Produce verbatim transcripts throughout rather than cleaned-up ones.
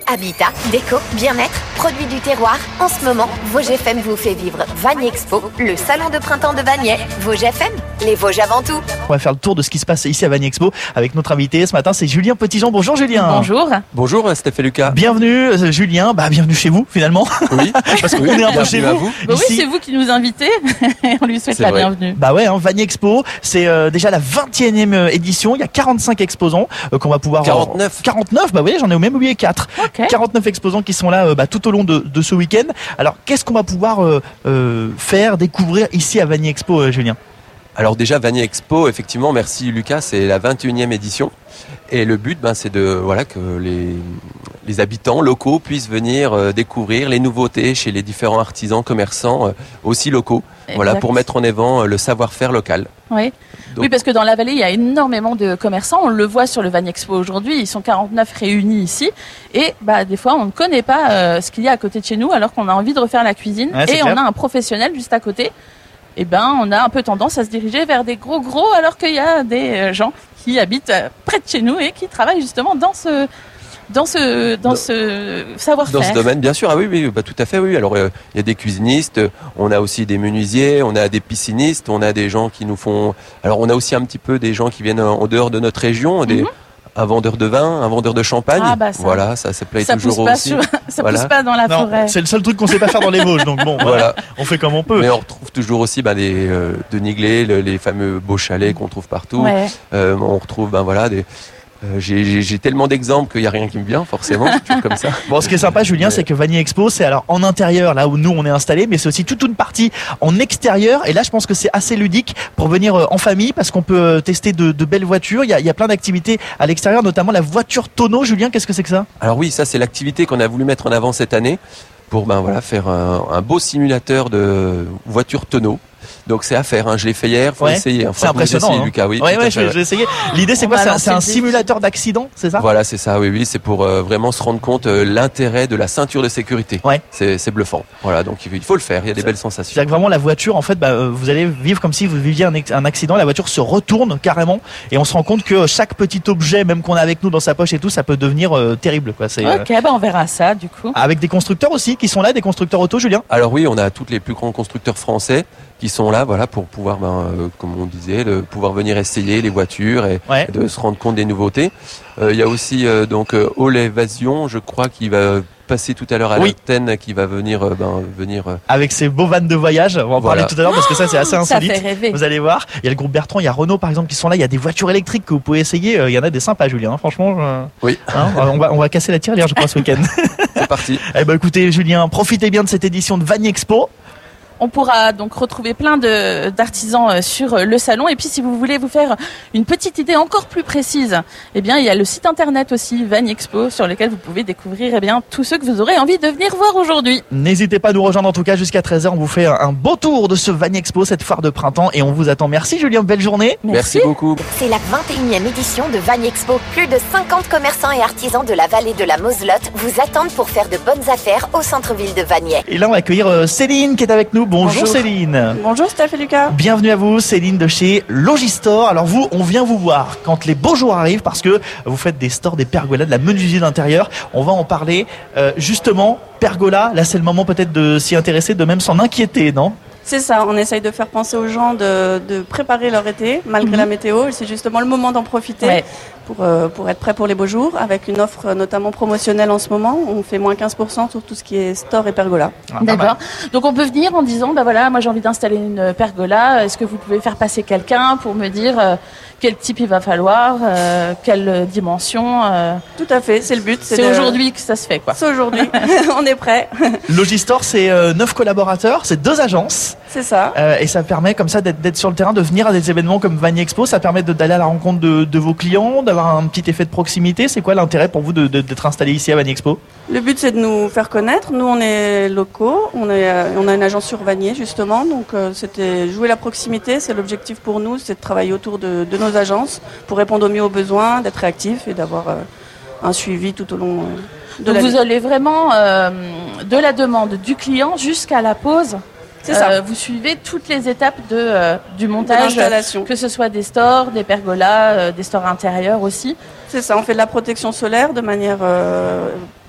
Habitat, déco, bien-être, produits du terroir. En ce moment, Vosges F M vous fait vivre Vanier Expo, le salon de printemps de Vanier. Vosges F M, les Vosges avant tout. On va faire le tour de ce qui se passe ici à Vanier Expo avec notre invité ce matin, c'est Julien Petitjean. Bonjour Julien. Bonjour. Bonjour Stéphane Lucas. Bienvenue euh, Julien, bah bienvenue chez vous finalement. Oui. Parce qu'on est un peu chez vous. Bah Ici. oui, c'est vous qui nous invitez. On lui souhaite C'est la vrai. bienvenue. Bah ouais, hein, Vanier Expo, c'est euh, déjà la vingt et unième édition. Il y a quarante-cinq exposants euh, qu'on va pouvoir. quarante-neuf. quarante-neuf, bah oui, j'en ai même oublié quatre. Ok. quarante-neuf exposants qui sont là euh, bah, tout au long de, de ce week-end. Alors, qu'est-ce qu'on va pouvoir euh, euh, faire, découvrir ici à Vanier Expo, euh, Julien? Alors déjà Vanier Expo, effectivement, merci Lucas, c'est la vingt et unième édition. Et le but, ben, c'est de voilà que les, les habitants locaux puissent venir euh, découvrir les nouveautés chez les différents artisans, commerçants, euh, aussi locaux. Voilà, Exact. pour mettre en avant euh, le savoir-faire local. Oui. Donc- Oui, parce que dans la vallée, il y a énormément de commerçants. On le voit sur le Vanier Expo aujourd'hui. Ils sont quarante-neuf réunis ici. Et bah, des fois, on ne connaît pas euh, ce qu'il y a à côté de chez nous, alors qu'on a envie de refaire la cuisine. Ouais, c'est et clair. on a un professionnel juste à côté. Et ben, on a un peu tendance à se diriger vers des gros gros, alors qu'il y a des euh, gens qui habitent euh, près de chez nous et qui travaillent justement dans ce dans ce dans Dans- ce Dans savoir-faire. ce domaine, bien sûr, ah oui, oui, bah, tout à fait, oui. Alors, euh, il y a des cuisinistes, on a aussi des menuisiers, on a des piscinistes, on a des gens qui nous font. Alors, on a aussi un petit peu des gens qui viennent en en dehors de notre région, des Mhm. un vendeur de vin, un vendeur de champagne. Ah, bah, ça. Voilà, ça, ça plaît Ça pousse toujours pas aussi. sur- ça Voilà. pousse pas dans la Non, forêt. c'est le seul truc qu'on sait pas faire dans les Vosges, donc bon, voilà, Voilà. on fait comme on peut. Mais on retrouve toujours aussi ben, des euh, Denis-Glé, le- les fameux beaux chalets qu'on trouve partout. Ouais. Euh, on retrouve ben voilà des. euh, j'ai- J'ai j'ai tellement d'exemples qu'il n'y a rien qui me vient forcément, c'est toujours comme ça. Bon, ce qui est sympa, Julien, Mais- c'est que Vanier Expo, c'est alors en intérieur, là où nous on est installés, mais c'est aussi toute une partie en extérieur. Et là, je pense que c'est assez ludique pour venir euh, en famille, parce qu'on peut euh, tester de, de belles voitures. Il y a, il y a plein d'activités à l'extérieur, notamment la voiture tonneau. Julien, qu'est-ce que c'est que ça? Alors oui, ça c'est l'activité qu'on a voulu mettre en avant cette année pour ben voilà faire un, un beau simulateur de voiture tonneau. Donc c'est à faire, hein. Je l'ai fait hier, faut Ouais. essayer. hein. C'est Faut que vous impressionnant, essayiez, hein. Lucas, oui. Ouais, tout à ouais, fait, je vais, je vais essayer. L'idée, c'est On quoi? va C'est un, lancer c'est un le défi. simulateur d'accident, c'est ça? Voilà, c'est ça, oui, oui, c'est pour euh, vraiment se rendre compte euh, l'intérêt de la ceinture de sécurité. Ouais. C'est c'est bluffant. Voilà, donc il faut le faire, il y a des belles sensations. C'est-à-dire que vraiment la voiture, en fait, bah, euh, vous allez vivre comme si vous viviez un, ex- un accident. La voiture se retourne carrément, et on se rend compte que chaque petit objet, même qu'on a avec nous dans sa poche et tout, ça peut devenir euh, terrible, quoi. C'est euh, Ok, bah on verra ça du coup. avec des constructeurs aussi qui sont là, des constructeurs auto, Julien. Alors oui, on a tous les plus grands constructeurs français qui sont là, voilà, pour pouvoir, ben, euh, comme on disait, de pouvoir venir essayer les voitures et, Ouais. et de se rendre compte des nouveautés. Euh, Il y a aussi euh, donc euh, All Evasion, je crois, qui va passer tout à l'heure à Oui. l'antenne, qui va venir, euh, ben, venir. euh, Avec ces beaux vannes de voyage, on va en Voilà. parler tout à l'heure parce que ça c'est assez Ça insolite. fait rêver. Vous allez voir, il y a le groupe Bertrand, il y a Renault par exemple qui sont là, il y a des voitures électriques que vous pouvez essayer, Euh, il y en a des sympas, Julien, hein, franchement. euh, Oui, hein, on va on va casser la tirelire, je crois, ce week-end. c'est parti. Eh ben écoutez, Julien, profitez bien de cette édition de Vanier Expo. On pourra donc retrouver plein de d'artisans euh, sur euh, le salon. Et puis, si vous voulez vous faire une petite idée encore plus précise, eh bien, il y a le site internet aussi, Vanier Expo, sur lequel vous pouvez découvrir eh bien tous ceux que vous aurez envie de venir voir aujourd'hui. N'hésitez pas à nous rejoindre en tout cas jusqu'à treize heures, on vous fait un, un beau tour de ce Vanier Expo, cette foire de printemps, et on vous attend. Merci Julien, belle journée. Merci. Merci beaucoup. C'est la vingt et unième édition de Vanier Expo. Plus de cinquante commerçants et artisans de la vallée de la Moselotte vous attendent pour faire de bonnes affaires au centre-ville de Vanier. Et là on va accueillir euh, Céline qui est avec nous. Bonjour, Bonjour. Céline. Bonjour Steph et Lucas. Bienvenue à vous, Céline de chez Logistore. Alors vous, on vient vous voir quand les beaux jours arrivent parce que vous faites des stores, des pergolas, de la menuiserie d'intérieur. On va en parler euh, justement. Pergola, là c'est le moment peut-être de s'y intéresser, de même s'en inquiéter, non? C'est ça, on essaye de faire penser aux gens de, de préparer leur été malgré Mhm. la météo. Et c'est justement le moment d'en profiter Ouais. pour, euh, pour être prêt pour les beaux jours avec une offre euh, notamment promotionnelle en ce moment. On fait moins quinze pour cent sur tout ce qui est store et pergola. Ah, pas mal. D'accord. Donc on peut venir en disant bah voilà, moi j'ai envie d'installer une pergola. Est-ce que vous pouvez faire passer quelqu'un pour me dire euh, quel type il va falloir, euh, quelle dimension. euh, Tout à fait, c'est le but. C'est de- aujourd'hui que ça se fait quoi. C'est aujourd'hui, on est prêt. Logistore, c'est euh, neuf collaborateurs, c'est deux agences. C'est ça. Euh, et ça permet comme ça d'être, d'être sur le terrain, de venir à des événements comme Vanier Expo. Ça permet de, d'aller à la rencontre de, de vos clients, d'avoir un petit effet de proximité. C'est quoi l'intérêt pour vous de, de- d'être installé ici à Vanier Expo? Le but, c'est de nous faire connaître. Nous, on est locaux, on, est, euh, on a une agence sur Vanier, justement. Donc, euh, c'était jouer la proximité. C'est l'objectif pour nous, c'est de travailler autour de, de nos agences pour répondre au mieux aux besoins, d'être réactifs et d'avoir euh, un suivi tout au long euh, de Donc l'année. vous allez vraiment euh, de la demande du client jusqu'à la pause. C'est ça. Euh, vous suivez toutes les étapes de, euh, du De montage, l'installation. que ce soit des stores, des pergolas, euh, des stores intérieurs aussi. C'est ça, on fait de la protection solaire de manière euh, par-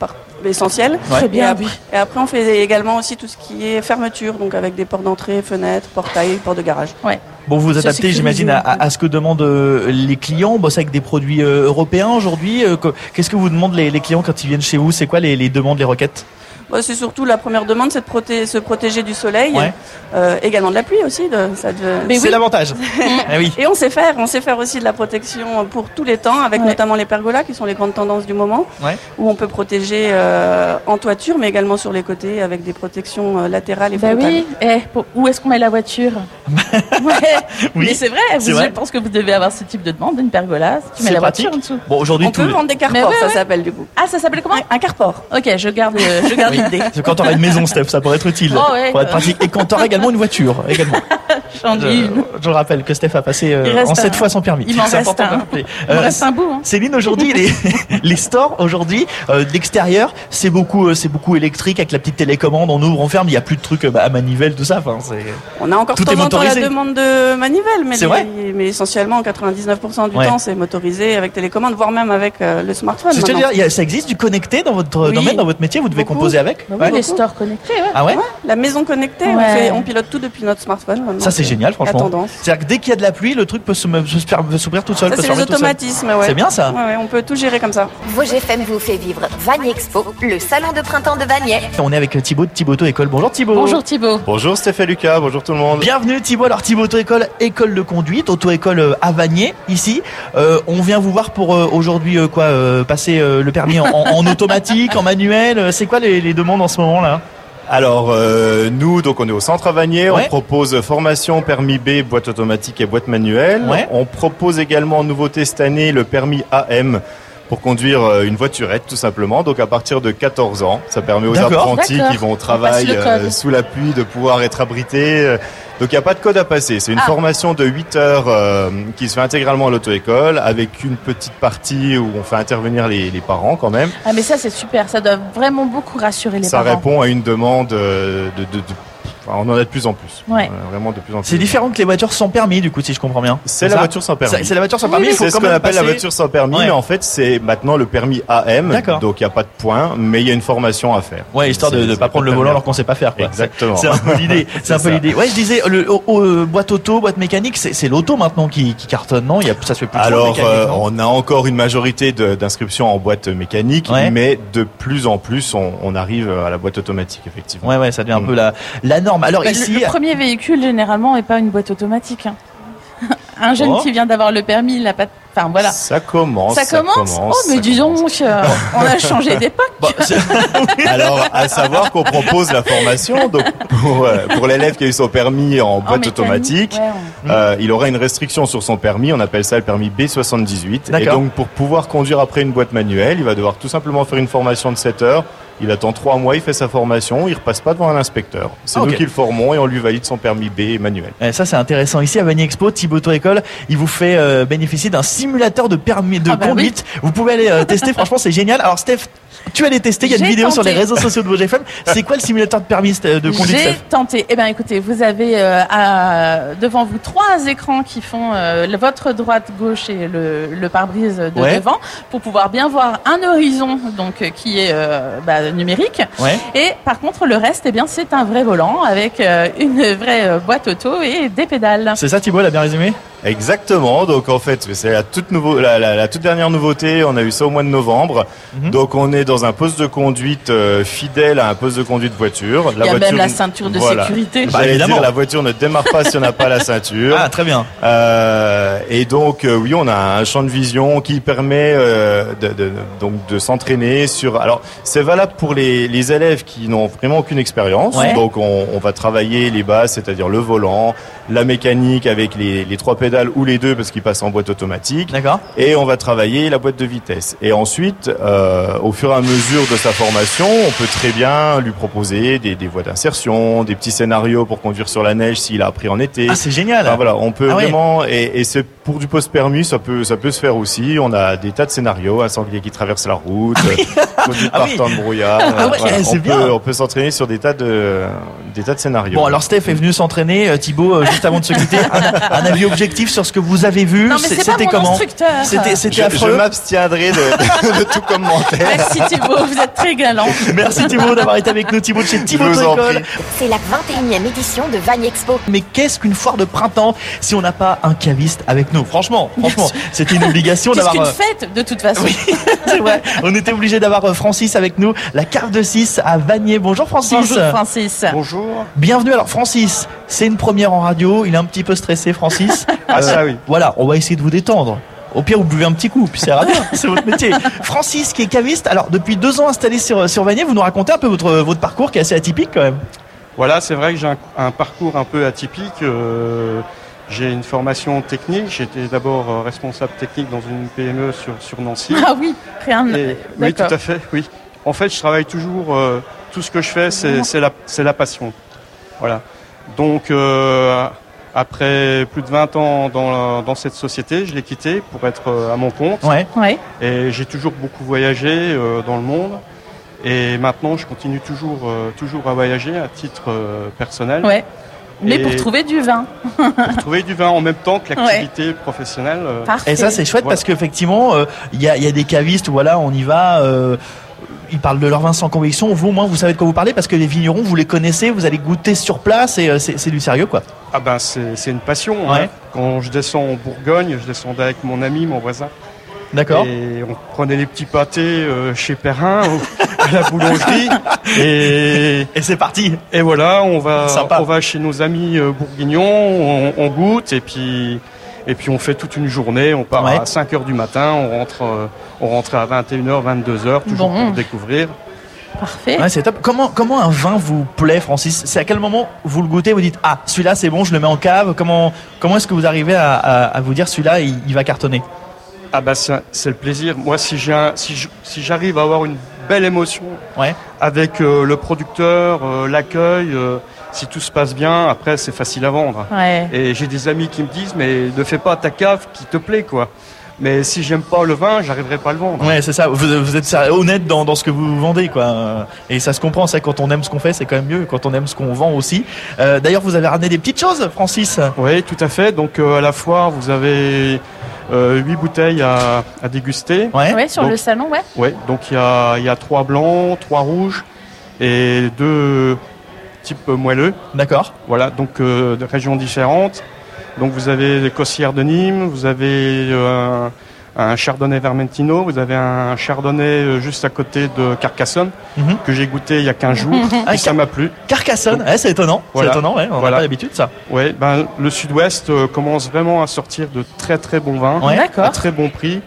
essentiel. Ouais. Très bien, et, après, oui. et après, on fait également aussi tout ce qui est fermeture, donc avec des portes d'entrée, fenêtres, portails, portes de garage. Ouais. Bon, vous vous Se adaptez, sécuriser. j'imagine, à, à- à ce que demandent euh, les clients. On bosse avec des produits euh, européens aujourd'hui. Euh, que- Qu'est-ce que vous demandent les, les clients quand ils viennent chez vous? C'est quoi les, les demandes, les requêtes? Bon, c'est surtout la première demande, c'est de proté- se protéger du soleil, Ouais. euh, également de la pluie aussi. De, ça devait- Mais C'est oui. l'avantage. Eh oui. Et on sait faire, on sait faire aussi de la protection pour tous les temps, avec Ouais. notamment les pergolas qui sont les grandes tendances du moment, Ouais. où on peut protéger euh, en toiture, mais également sur les côtés avec des protections euh, latérales et Bah frontales. oui. Eh, pour- où est-ce qu'on met la voiture? Ouais. Oui. Mais c'est vrai. C'est vous- vrai. Je pense que vous devez avoir ce type de demande, une pergola. Tu mets C'est la pratique. voiture en dessous. Bon, aujourd'hui, On tout. peut vendre des carports, Mais ouais, ça ouais. s'appelle du coup. Ah, ça s'appelle comment? Un, un carport. Ok, je garde, euh, je garde l'idée. C'est quand t'auras une maison, Steph, ça pourrait être utile. Oh ouais. Pour être pratique. Et quand t'auras également une voiture, également. J'en ai une. Je, je rappelle que Steph a passé euh, Il reste en sept un- fois son permis. il m'en C'est reste important de un. le rappeler. Il me Euh, reste un bout. Hein. Céline, aujourd'hui, les, les stores, aujourd'hui, euh, de l'extérieur, c'est beaucoup, euh, c'est beaucoup électrique avec la petite télécommande. On ouvre, on ferme. Il n'y a plus de trucs euh, bah, à manivelle, tout ça. Enfin, c'est. On a encore Tout de est temps en temps la motorisé. demande de manivelle, mais, C'est les- vrai mais essentiellement quatre-vingt-dix-neuf pour cent du Ouais. temps c'est motorisé avec télécommande, voire même avec euh, le smartphone. C'est ce que je veux maintenant. dire, il y a- ça existe du connecté dans votre Oui. domaine, dans votre métier. Vous devez Beaucoup. composer avec. Bah oui, Ouais. les stores connectés, ouais. Ah ouais. La maison connectée, on, Ouais. fait- on pilote tout depuis notre smartphone. maintenant. Ça c'est génial, La franchement. tendance. C'est-à-dire que dès qu'il y a de la pluie, le truc peut se peut se faire- peut s'ouvrir tout seul. Ça, peut se c'est les fermer tout seul. automatismes, ouais. C'est bien ça. Ouais, ouais, on peut tout gérer comme ça. Vosges F M vous fait vivre Vanier Expo, le salon de printemps de Vanier. On est avec Thibaut de Thibaut Auto École. Bonjour Thibaut. Bonjour Thibaut. Bonjour Steph et Lucas, bonjour tout le monde. Bienvenue Thibaut. Alors Thibaut Auto École, école de conduite, auto école euh, à Vanier ici. Euh, on vient vous voir pour euh, aujourd'hui euh, quoi euh, passer euh, le permis en, en- en automatique, en manuel. Euh, C'est quoi les, les demandes en ce moment là? Alors euh, nous, donc on est au centre à Vanier, Ouais. on propose formation permis B, boîte automatique et boîte manuelle. Ouais. On propose également en nouveauté cette année le permis A M pour conduire euh, une voiturette tout simplement. Donc à partir de quatorze ans, ça permet aux D'accord. apprentis D'accord. qui vont au passe travail le code. euh, sous la pluie de pouvoir être abrités. Euh, Donc il n'y a pas de code à passer. C'est une Ah. formation de huit heures euh, qui se fait intégralement à l'auto-école avec une petite partie où on fait intervenir les, les parents quand même. Ah mais ça c'est super, ça doit vraiment beaucoup rassurer les Ça parents. répond à une demande euh, de, de, de- enfin, on en a de plus en plus. Ouais. Euh, vraiment de plus en plus. C'est différent que les voitures sans permis du coup si je comprends bien. C'est la ça voiture sans permis. C'est c'est la voiture sans permis. il faut C'est ce quand qu'on même appelle la passer- voiture sans permis, Ouais. mais en fait c'est maintenant le permis A M. D'accord. Donc il n'y a pas de points, mais il y a une formation à faire. Ouais, histoire de C'est- ne c'est pas prendre le très volant bien. alors qu'on sait pas faire quoi. Exactement. C'est un peu l'idée. C'est C'est un peu ça. l'idée. Ouais, je disais le au- au- euh, boîte auto, boîte mécanique, c'est c'est l'auto maintenant qui, qui cartonne, non? Il y a ça se fait plus trop de Alors, mécanique, euh, non on a encore une majorité de- d'inscriptions en boîte mécanique, Ouais. mais de plus en plus, on, on arrive à la boîte automatique, effectivement. Ouais, ouais, ça devient un Mm. peu la la norme. Alors Bah, le- ici, le, premier véhicule généralement est pas une boîte automatique. hein. Un jeune Oh. qui vient d'avoir le permis, il n'a pas. de- Enfin voilà. Ça commence. Ça commence. Oh mais ça dis commence. donc, euh, on a changé d'époque. bon, c'est- Alors, à savoir qu'on propose la formation, donc pour, euh, pour l'élève qui a eu son permis en En boîte mécanique, automatique, ouais, on- euh, il aura une restriction sur son permis, on appelle ça le permis B soixante-dix-huit. Et D'accord. donc, pour pouvoir conduire après une boîte manuelle, il va devoir tout simplement faire une formation de sept heures. Il attend trois mois, il fait sa formation, il repasse pas devant un inspecteur. C'est Ah, nous ok. qui le formons et on lui valide son permis B manuel. Eh, ça c'est intéressant. Ici à Vanier Expo, Thibaut Auto École, il vous fait euh, bénéficier d'un simulateur de permis de Ah bah conduite. Vous pouvez aller euh, tester. Franchement, c'est génial. Alors Steph, tu allais tester. Il y a une J'ai vidéo sur tenté. les réseaux sociaux de Vosges F M. C'est quoi le simulateur de permis euh, de conduite, J'ai Steph? tenté. Eh bien, écoutez, vous avez euh, à- devant vous trois écrans qui font euh, le- votre droite, gauche et le, le pare-brise de Ouais. devant pour pouvoir bien voir un horizon donc euh, qui est euh, bah, numérique. Ouais. Et par contre, le reste, eh bien, c'est un vrai volant avec euh, une vraie euh, boîte auto et des pédales. C'est ça, Thibaut, l'a bien résumé? Exactement. Donc en fait, c'est la toute nouveau, la, la, la toute dernière nouveauté. On a eu ça au mois de novembre. Mhm. Donc on est dans un poste de conduite euh, fidèle à un poste de conduite voiture. Il y a même la ceinture de voilà. sécurité. Bah, J'allais évidemment. dire, la voiture ne démarre pas si on n'a pas la ceinture. Ah, très bien. Euh, et donc euh, oui, on a un champ de vision qui permet euh, de, de, donc de s'entraîner sur. Alors c'est valable pour les, les élèves qui n'ont vraiment aucune expérience. Ouais. Donc on, on va travailler les bases, c'est-à-dire le volant, la mécanique avec les, les trois pédales ou les deux parce qu'ils passent en boîte automatique. D'accord. Et on va travailler la boîte de vitesse. Et ensuite, euh, au fur et à mesure de sa formation, on peut très bien lui proposer des, des voies d'insertion, des petits scénarios pour conduire sur la neige s'il a appris en été. Ah, c'est génial. Enfin, voilà, on peut Ah ouais. vraiment, et, et c'est pour du post permis, ça peut, ça peut se faire aussi. On a des tas de scénarios, un sanglier qui traverse la route, introduite Ah par oui. temps de brouillard. Ah ouais, Voilà, c'est on bien. peut, on peut s'entraîner sur des tas de, des tas de scénarios. Bon, alors Steph est venu s'entraîner. Euh, Thibaut, euh, juste avant de se quitter, un, un avis objectif sur ce que vous avez vu. Non, mais c'est pas C'était mon comment instructeur. C'était, c'était je, je affreux. m'abstiendrai de, de, de tout commentaire. Merci Thibaut, vous êtes très galant. Merci Thibaut d'avoir été avec nous. Thibaut de chez Thibaut Je vous en École. prie. C'est la vingt et unième édition de Vagne Expo. Mais qu'est-ce qu'une foire de printemps si on n'a pas un caviste avec nous? Franchement, franchement, c'était une obligation Qu'est-ce d'avoir. qu'une euh, fête de toute façon. Oui, c'est vrai. On était obligé d'avoir euh, Francis avec nous, la cave de six à Vanier. Bonjour Francis. Bonjour Francis. Bonjour. Bienvenue. Alors Francis, c'est une première en radio. Il est un petit peu stressé, Francis. Ah, ça, oui. Voilà, on va essayer de vous détendre. Au pire, vous buvez un petit coup, puis ça ira bien, c'est votre métier. Francis, qui est caviste, alors depuis deux ans installé sur, sur Vanier, vous nous racontez un peu votre, votre parcours qui est assez atypique quand même. Voilà, c'est vrai que j'ai un, un parcours un peu atypique. Euh, j'ai une formation technique. J'étais d'abord euh, responsable technique dans une P M E sur, sur Nancy. Ah oui, rien. Et- oui, tout D'accord. à fait, oui. En fait, je travaille toujours, euh, tout ce que je fais, c'est, c'est, la, c'est la passion. Voilà. Donc, euh, après plus de vingt ans dans, la- dans cette société, je l'ai quittée pour être euh, à mon compte. Ouais. Ouais. Et j'ai toujours beaucoup voyagé euh, dans le monde. Et maintenant, je continue toujours, euh, toujours à voyager à titre euh, personnel. Ouais. Mais Et- pour trouver du vin. Pour trouver du vin en même temps que l'activité professionnelle. euh, Parfait. Et ça, c'est chouette Voilà. parce qu'effectivement, euh, il y, a, il y a des cavistes où voilà, on y va. Euh, ils parlent de leur vin sans conviction. Vous, au moins, vous savez de quoi vous parlez parce que les vignerons, vous les connaissez, vous allez goûter sur place et euh, c'est, c'est du sérieux, quoi. Ah ben c'est, c'est une passion. hein. Ouais. Quand je descends en Bourgogne, je descendais avec mon ami, mon voisin. D'accord. Et on prenait les petits pâtés euh, chez Perrin, au- à la boulangerie. Et, Et c'est parti. et voilà, on va, Sympa. on va chez nos amis euh, bourguignons, on, on goûte et puis, et puis on fait toute une journée. On part Ouais. à cinq heures du matin, on rentre, euh, on rentre à vingt et une heures, vingt-deux heures, toujours Bon. pour découvrir. Parfait. Ouais, c'est top. Comment, comment un vin vous plaît, Francis? C'est à quel moment vous le goûtez, vous dites ah celui-là c'est bon, je le mets en cave. Comment, comment est-ce que vous arrivez à, à, à vous dire celui-là il, il va cartonner? Ah bah c'est, c'est le plaisir. Moi, si j'ai un- si, je- si j'arrive à avoir une belle émotion Ouais. avec euh, le producteur, euh, l'accueil, euh, si tout se passe bien, après c'est facile à vendre. Ouais. Et j'ai des amis qui me disent mais ne fais pas ta cave qui te plaît quoi. Mais si j'aime pas le vin, j'arriverai pas à le vendre. Ouais, c'est ça. Vous, vous êtes sérieux- honnête dans, dans ce que vous vendez, quoi. Et ça se comprend. C'est quand on aime ce qu'on fait, c'est quand même mieux. Quand on aime ce qu'on vend aussi. Euh, d'ailleurs, vous avez ramené des petites choses, Francis. Oui, tout à fait. Donc euh, à la foire, vous avez euh, huit bouteilles à, à déguster. Ouais. Ouais, sur Donc- le salon, ouais. Ouais, donc il y a, il y a trois blancs, trois rouges et deux types moelleux. D'accord. Voilà, donc euh, de régions différentes. Donc vous avez les Cossières de Nîmes, vous avez euh, un Chardonnay Vermentino, vous avez un Chardonnay euh, juste à côté de Carcassonne Mhm. que j'ai goûté il y a quinze jours Ah, et ça m'a plu. Carcassonne. Ouais, c'est étonnant. Voilà. C'est étonnant. Ouais. On n'a Voilà. pas l'habitude, ça. Ouais, ben le Sud-Ouest euh, commence vraiment à sortir de très très bons vins Ouais. à D'accord. très bon prix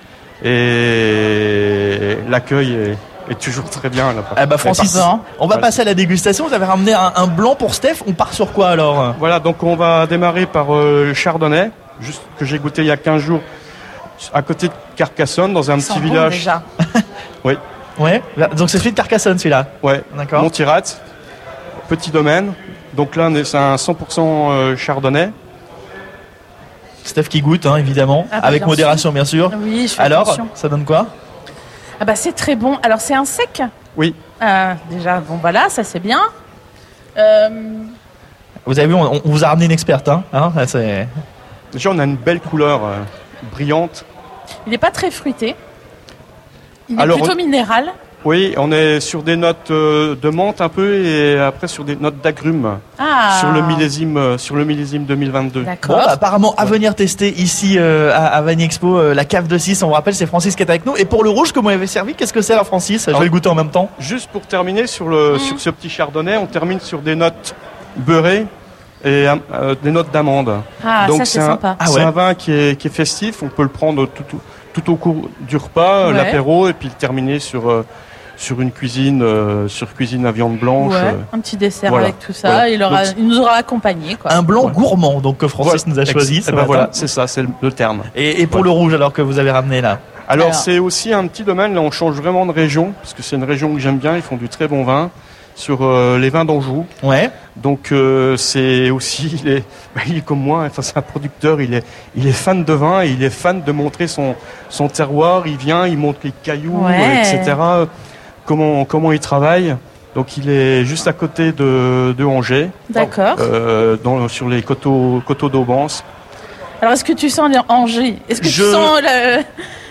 et l'accueil est, est toujours très bien là-bas. Eh ben, Francis, Bon. on va Voilà. passer à la dégustation. Vous avez ramené un, un blanc pour Steph. On part sur quoi alors? Voilà, donc on va démarrer par euh, le Chardonnay, juste que j'ai goûté il y a quinze jours à côté de Carcassonne, dans un Sans petit bon, village. déjà. Oui, Ouais. Donc c'est celui de Carcassonne, celui-là. ouais. D'accord. Montirat, petit domaine. Donc là, on est- c'est un cent pour cent euh, Chardonnay. Steph qui goûte, hein, évidemment, Ah bah, avec bien modération, bien sûr. Oui, je fais Alors, attention. ça donne quoi? Ah bah c'est très bon. Alors c'est un sec. Oui, Euh, déjà, bon voilà, ça c'est bien. Euh, Vous avez vu, on, on vous a ramené une experte, hein, hein là, c'est... déjà on a une belle couleur euh, brillante. il n'est pas très fruité. Il est Alors, plutôt on- minéral. Oui, on est sur des notes euh, de menthe un peu et après sur des notes d'agrumes Ah. sur le millésime euh, sur le millésime deux mille vingt-deux. Bon, D'accord. bah, apparemment, à venir tester ici euh, à, à Vanier Expo, euh, la cave de six, on vous rappelle, c'est Francis qui est avec nous. Et pour le rouge que vous m'avez servi, qu'est-ce que c'est alors, Francis? Je vais Alors- le goûter en même temps. Juste pour terminer sur le sur ce petit chardonnay, on termine sur des notes beurrées et euh, des notes d'amande. Ah, Donc ça c'est un, sympa. Ah c'est ouais. un vin qui est, qui est festif, on peut le prendre tout, tout, tout au cours du repas, Ouais. l'apéro, et puis le terminer sur, euh, sur une cuisine, euh, sur cuisine à viande blanche. Ouais, euh. un petit dessert voilà. avec tout ça. Voilà. Il, aura, Donc, il nous aura accompagnés. Quoi. Un blanc Voilà. gourmand, donc que Francis Voilà. nous a Ex- choisi. eh ce ben matin. voilà, c'est ça, c'est le, le terme. Et, et pour Voilà. le rouge alors que vous avez ramené là? Alors, Alors. c'est aussi un petit domaine, là on change vraiment de région, parce que c'est une région que j'aime bien, ils font du très bon vin, sur euh, les vins d'Anjou. Ouais. Donc euh, c'est aussi, il est, bah, il est comme moi, enfin, c'est un producteur, il est, il est fan de vin, et il est fan de montrer son, son terroir, il vient, il montre les cailloux, Ouais. euh, et cetera. comment comment il travaille. Donc il est juste à côté de, de Angers. D'accord. Euh, dans, sur les coteaux, coteaux d'Aubance. Alors, est-ce que tu sens Angers? Est-ce que Je- tu sens le,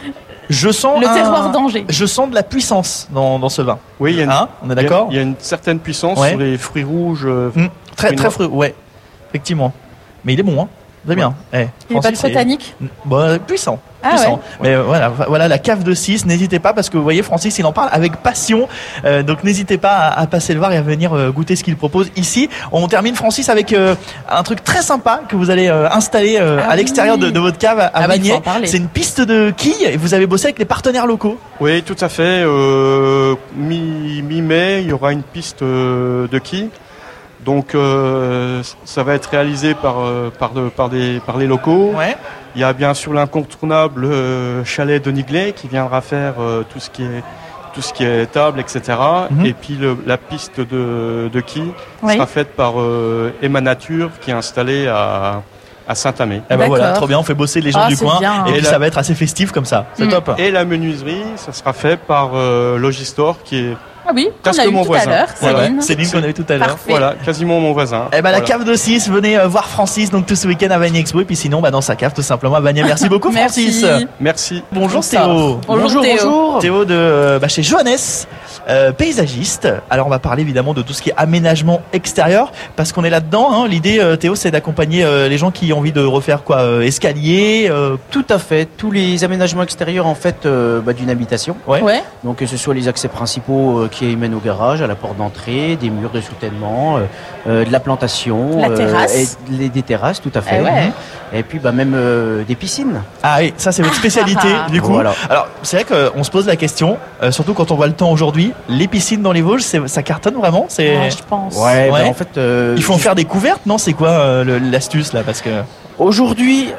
Je sens le un- terroir d'Angers? Je sens de la puissance dans, dans ce vin. Oui, il y a une, Hein, on est d'accord? il y a, il y a une certaine puissance Ouais. sur les fruits rouges. euh, Mmh. Très Fruits très noirs. fruit, ouais, effectivement. Mais il est bon, hein. Très bien. Eh, Il n'est pas Francis, trop c'est- tannique? Bon, puissant. Ah puissant. ouais. Mais euh, voilà, voilà la cave de six. N'hésitez pas parce que vous voyez, Francis, il en parle avec passion. Euh, donc n'hésitez pas à, à passer le voir et à venir euh, goûter ce qu'il propose ici. On termine, Francis, avec euh, un truc très sympa que vous allez euh, installer euh, Ah à l'extérieur oui. de, de votre cave à, à Ah oui, Vanier. faut en parler. C'est une piste de quilles et vous avez bossé avec les partenaires locaux. Oui, tout à fait. Euh, mi- mi-mai, il y aura une piste euh, de quilles. Donc euh, ça va être réalisé par, euh, par, de- par, des, par les locaux. Ouais. Il y a bien sûr l'incontournable euh, chalet de Niglet qui viendra faire euh, tout ce qui est tout ce qui est table, et cetera. Mhm. Et puis le- la piste de, de quilles Oui. sera faite par euh, Emma Nature qui est installée à, à Saint-Amé. Eh ben voilà, D'accord. trop bien. On fait bosser les gens Ah, du c'est coin bien. et Et puis la- ça va être assez festif comme ça. C'est Mm. top. Et la menuiserie, ça sera fait par euh, Logistore qui est Ah oui, on Presque a eu mon tout à voisin. l'heure, Ouais, ouais. Céline. Céline qu'on a eu tout à l'heure. Parfait. voilà, quasiment mon voisin. Eh ben la Voilà. cave de six, venez euh, voir Francis donc tout ce week-end à Vanier Expo et puis sinon bah dans sa cave tout simplement à Vanier. Merci beaucoup Merci. Francis. Merci. Bonjour On sort. Théo. Bonjour, Théo. bonjour. Théo de euh, bah, chez Johannes, euh, paysagiste. Alors on va parler évidemment de tout ce qui est aménagement extérieur parce qu'on est là-dedans. Hein. L'idée euh, Théo c'est d'accompagner euh, les gens qui ont envie de refaire quoi, euh, escalier. euh, Tout à fait. Tous les aménagements extérieurs en fait euh, bah, d'une habitation. Ouais. Ouais. Donc que ce soit les accès principaux euh, qui mènent au garage, à la porte d'entrée, des murs de soutènement, euh, euh, de la plantation, La terrasse. et les- des terrasses, tout à fait. Eh ouais. Et puis bah même euh, des piscines. Ah oui, ça c'est votre spécialité du coup. Voilà. Alors c'est vrai qu'on se pose la question, euh, surtout quand on voit le temps aujourd'hui. Les piscines dans les Vosges, c'est- ça cartonne vraiment. C'est Ah, je pense. Ouais. Ouais. bah, en fait. euh, il faut en juste- faire des couvertes, non? C'est quoi euh, le- l'astuce là? Parce que Aujourd'hui,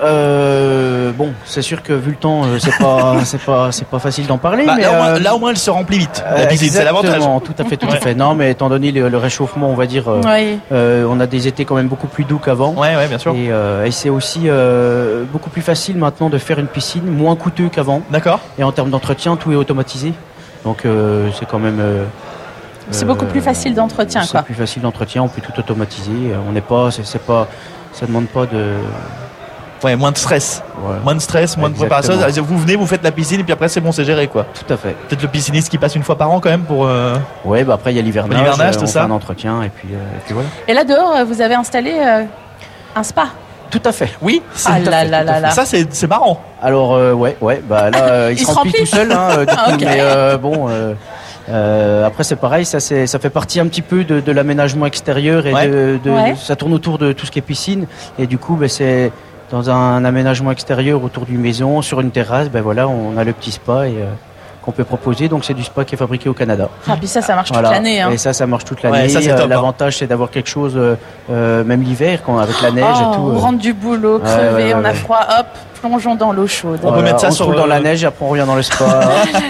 euh, bon, c'est sûr que vu le temps, euh, c'est pas, c'est pas, c'est pas facile d'en parler. bah, mais, là, au moins, euh, là, au moins elle se remplit vite. La euh, piscine, c'est l'avantage. exactement, Tout à fait, tout Ouais. à fait. Non, mais étant donné le, le réchauffement, on va dire, euh, Oui. euh, on a des étés quand même beaucoup plus doux qu'avant. Ouais, ouais, bien sûr. Et, euh, et c'est aussi euh, beaucoup plus facile maintenant de faire une piscine, moins coûteux qu'avant. D'accord. Et en termes d'entretien, tout est automatisé. Donc euh, c'est quand même. euh, C'est euh, beaucoup plus facile d'entretien, C'est quoi. plus facile d'entretien, on peut tout automatiser. Euh, On n'est pas, c'est, c'est pas, ça demande pas de. Ouais, moins de stress. Ouais, Moins de stress, moins de Exactement. préparation. Vous venez, vous faites la piscine et puis après c'est bon, c'est géré quoi. tout à fait. Peut-être le pisciniste qui passe une fois par an quand même pour. euh, Ouais, bah après il y a l'hivernage, L'hivernage, euh, tout on ça. fait un entretien et puis, euh, et puis voilà. Et là dehors, euh, vous avez installé euh, un spa. Tout à fait. Oui. c'est- Ah tout à là fait, là tout à là fait. là. Ça c'est c'est marrant. Alors euh, ouais, ouais, bah là euh, il, Il se se remplit remplit tout seul, hein, euh, du Ah, coup, ok. mais euh, bon. Euh, euh, après c'est pareil, ça c'est ça fait partie un petit peu de, de l'aménagement extérieur et Ouais. de, de- Ouais. ça tourne autour de tout ce qui est piscine et du coup ben c'est dans un aménagement extérieur autour d'une maison sur une terrasse, ben voilà on a le petit spa et euh, qu'on peut proposer. Donc c'est du spa qui est fabriqué au Canada. Ah, puis ça, ça marche Voilà. toute l'année. Hein. Et ça, ça marche toute Ouais, l'année. ça, c'est Euh, top, hein. L'avantage, c'est d'avoir quelque chose, euh, euh, même l'hiver, quand avec la neige Oh, et tout. on euh, rentre du boulot, Ouais, crevé, ouais, ouais, on a ouais. froid, hop, plongeons dans l'eau chaude. On peut voilà, mettre ça on sur, se roule dans euh, la neige et après on revient dans le spa.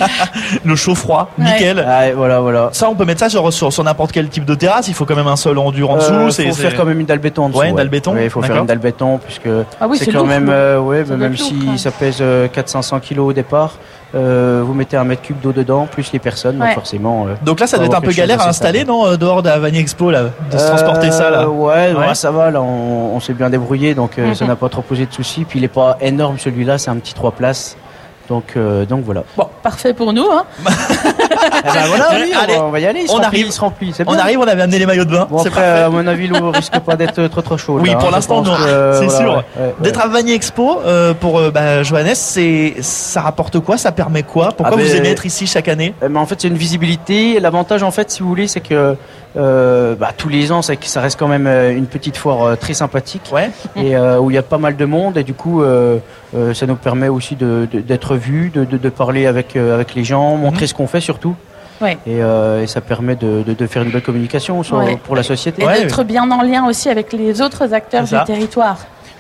Le chaud froid, Ouais. nickel. Ah, et voilà, voilà. Ça on peut mettre ça sur sur, sur n'importe quel type de terrasse. Il faut quand même un sol en dur en dessous. Euh, c'est faut c'est- faire quand même une dalle béton en dessous. Ouais, une dalle béton, Ouais, il faut faire d'accord. une dalle béton puisque Ah oui, c'est c'est quand lourd, même, lourd. euh, ouais, Ça bah, doit même être lourd, si quand même. ça pèse euh, quatre cents à cinq cents kilos au départ, euh, vous mettez un mètre cube d'eau dedans plus les personnes, Ouais. donc forcément. euh, Donc là ça Faut doit être un avoir peu quelque chose galère à d'assez installer stable. non euh, dehors de la Vanier Expo là, de se Euh, transporter ça là. Ouais, Ouais. ouais, ça va, là, on, on s'est bien débrouillé, donc euh, ça Mhm. n'a pas trop posé de soucis. Puis il est pas énorme celui-là, c'est un petit trois places. Donc, euh, donc voilà. Bon, parfait pour nous. Hein. Eh ben voilà, oui, on, Allez, va, on va y aller. Il se on remplit, arrive. il se remplit. C'est On bien. arrive, on avait amené les maillots de bain. Bon, c'est après, parfait. à mon avis, l'eau risque pas d'être trop trop chaude. Oui, là, pour hein. l'instant, Je pense non. que, C'est voilà, sûr. ouais, ouais, D'être ouais. à Vanier Expo euh, pour euh, bah, Johannes, c'est ça rapporte quoi? Ça permet quoi? Pourquoi Ah, vous ben- aimez être ici chaque année? Euh, mais en fait, c'est une visibilité. L'avantage, en fait, si vous voulez, c'est que euh, bah, tous les ans, c'est que ça reste quand même euh, une petite foire euh, très sympathique Ouais. et euh, où il y a pas mal de monde. Et du coup, euh, euh, ça nous permet aussi de, de- d'être vus, de, de, de parler avec euh, avec les gens, montrer ce qu'on fait surtout. Ouais. Et, euh, et ça permet de, de, de faire une belle communication sur- Ouais. pour la société. Et Ouais, d'être bien en lien aussi avec les autres acteurs C'est ça. du territoire.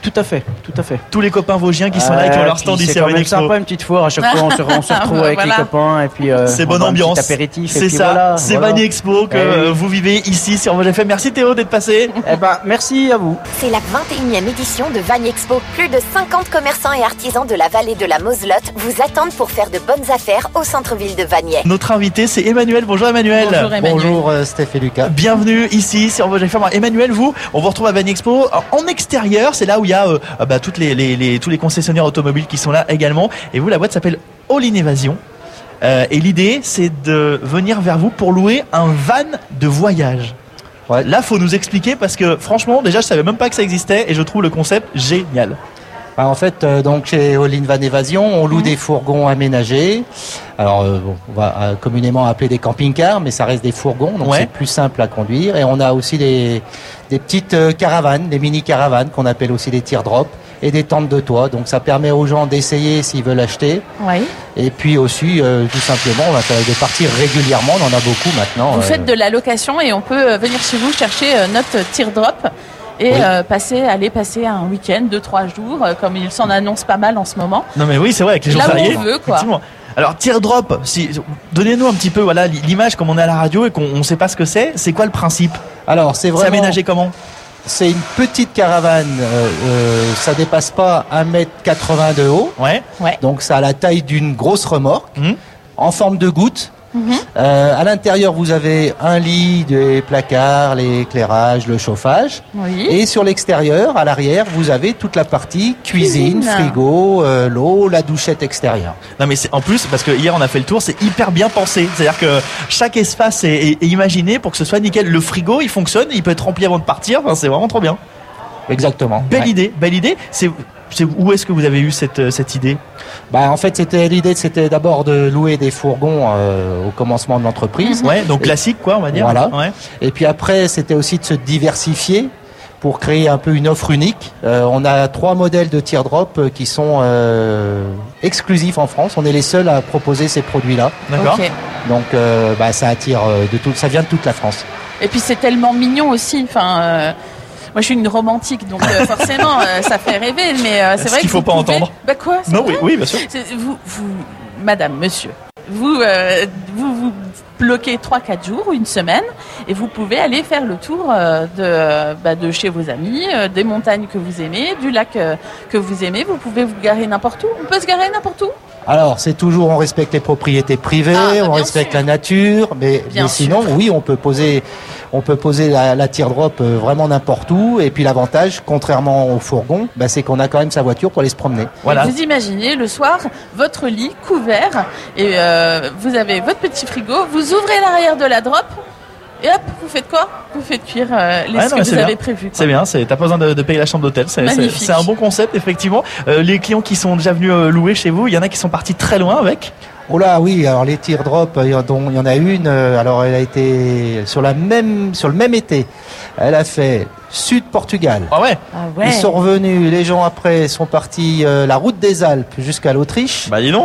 Tout à fait, tout à fait. Tous les copains vosgiens qui sont là et qui ont leur stand Puis ici c'est à quand même Vanexpo. sympa une petite fois. À chaque fois, on se, on se retrouve avec Voilà. les copains et puis euh, C'est on bonne boit un petit ambiance. apéritif. et C'est puis ça. voilà, c'est voilà. Vanexpo que Eh oui. euh, vous vivez ici sur Vosges F M. Merci Théo d'être passé. Eh ben, merci à vous. C'est la vingt et unième édition de Vanexpo. Plus de cinquante commerçants et artisans de la vallée de la Moselotte vous attendent pour faire de bonnes affaires au centre-ville de Vagney. Notre invité c'est Emmanuel. Bonjour Emmanuel. Bonjour Emmanuel. Bonjour euh, Steph et Lucas. Bienvenue ici sur Vosges F M. Alors, Emmanuel, vous, on vous retrouve à Vanexpo en extérieur. C'est là où il y a euh, bah, toutes les, les, les, tous les concessionnaires automobiles qui sont là également. Et vous, la boîte s'appelle All in Évasion. Euh, et l'idée, c'est de venir vers vous pour louer un van de voyage. Ouais. Là, faut nous expliquer parce que franchement, déjà, je savais même pas que ça existait et je trouve le concept génial. Bah, en fait, euh, donc chez All in Van Évasion, on loue des fourgons aménagés. Alors, euh, bon, on va euh, communément appeler des camping-cars, mais ça reste des fourgons, donc Ouais. c'est plus simple à conduire. Et on a aussi des, des petites euh, caravanes, des mini-caravanes qu'on appelle aussi des teardrops, et des tentes de toit. Donc ça permet aux gens d'essayer s'ils veulent acheter. Oui. Et puis aussi, euh, tout simplement, on va faire de partir régulièrement. On en a beaucoup maintenant. Vous euh, faites de la location et on peut euh, venir chez vous chercher euh, notre teardrop et Oui. euh, passer, aller passer un week-end de trois jours, euh, comme il s'en annonce pas mal en ce moment. Non mais oui, c'est vrai avec les jours Là où fériés. on veut, quoi. Effectivement. Alors teardrop, si, donnez-nous un petit peu voilà l'image comme on est à la radio et qu'on on sait pas ce que c'est. C'est quoi le principe? Alors, c'est C'est vraiment... aménagé comment? C'est une petite caravane, euh, euh, ça dépasse pas un mètre quatre-vingts de haut, Ouais. donc ça a la taille d'une grosse remorque, Mhm. en forme de goutte. Mhm. Euh, à l'intérieur, vous avez un lit, des placards, l'éclairage, le chauffage. Oui. Et sur l'extérieur, à l'arrière, vous avez toute la partie cuisine, Cuisine. frigo, euh, l'eau, la douchette extérieure. Non mais c'est en plus parce que hier on a fait le tour, c'est hyper bien pensé. C'est-à-dire que chaque espace est, est- est imaginé pour que ce soit nickel. Le frigo, il fonctionne, il peut être rempli avant de partir. Enfin, c'est vraiment trop bien. Exactement. Belle Ouais. idée, belle idée. C'est c'est où est-ce que vous avez eu cette euh, cette idée? Bah, en fait, c'était l'idée, c'était d'abord de louer des fourgons euh, au commencement de l'entreprise. Ouais, donc classique quoi, on va dire. Voilà. Ouais. Et puis après, c'était aussi de se diversifier pour créer un peu une offre unique. Euh, on a trois modèles de teardrop euh, qui sont euh, exclusifs en France. On est les seuls à proposer ces produits-là. D'accord. Ok. Donc, euh, bah, ça attire euh, de tout, ça vient de toute la France. Et puis c'est tellement mignon aussi. Enfin, euh, moi je suis une romantique, donc euh, forcément euh, ça fait rêver. Mais euh, c'est Ce vrai qu'il que faut vous pas pouvez- entendre. Bah quoi c'est Non, oui, vrai oui, bien sûr. C'est- Vous, vous, Madame, Monsieur, vous, euh, vous vous bloquez trois quatre jours ou une semaine et vous pouvez aller faire le tour euh, de, bah, de chez vos amis, euh, des montagnes que vous aimez, du lac euh, que vous aimez. Vous pouvez vous garer n'importe où. On peut se garer n'importe où. Alors, c'est toujours, on respecte les propriétés privées, Ah, bah, on bien respecte sûr. la nature, mais, Bien mais sinon, oui, on peut poser, on peut poser la, la teardrop euh, vraiment n'importe où. Et puis l'avantage, contrairement au fourgon, bah, c'est qu'on a quand même sa voiture pour aller se promener. Voilà. Vous imaginez le soir votre lit couvert et euh, vous avez votre petit frigo, vous ouvrez l'arrière de la drop et hop, vous faites quoi? Vous faites cuire euh, les Ouais, ce non, que mais vous c'est avez bien. prévu. quoi. C'est bien, c'est t'as pas besoin de, de payer la chambre d'hôtel. C'est c'est- Magnifique. c'est un bon concept effectivement. Euh, les clients qui sont déjà venus euh, louer chez vous, il y en a qui sont partis très loin avec. Oh là, oui, alors les teardrops, il y en dont- il y en a une, euh, alors elle a été sur la même, sur le même été. Elle a fait Sud Portugal. Ah ouais. Ah ouais. Ils sont revenus, les gens après sont partis euh, la route des Alpes jusqu'à l'Autriche. Bah dis donc.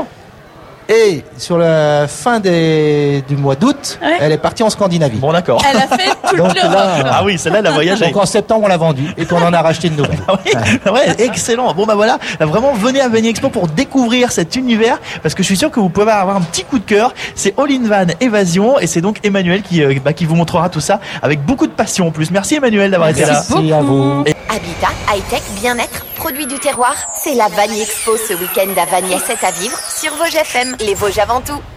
Et sur la fin des, du mois d'août, Ouais. elle est partie en Scandinavie. Bon d'accord. Elle a fait toute Donc l'Europe. là, Ah oui, celle-là, elle a voyagé. Donc en septembre, on l'a vendue et puis on en a racheté une nouvelle. Ah oui, ouais, excellent. Bon bah voilà, là, vraiment venez à Vanny Expo pour découvrir cet univers parce que je suis sûr que vous pouvez avoir un petit coup de cœur. C'est All in Van Évasion et c'est donc Emmanuel qui euh, bah, qui vous montrera tout ça avec beaucoup de passion en plus. Merci Emmanuel d'avoir été là. Merci à vous. Habitat, high-tech, bien-être, produits du terroir, c'est la Vanny Expo ce week-end à Vagney sept à vivre sur Vosges F M. Les Vosges avant tout.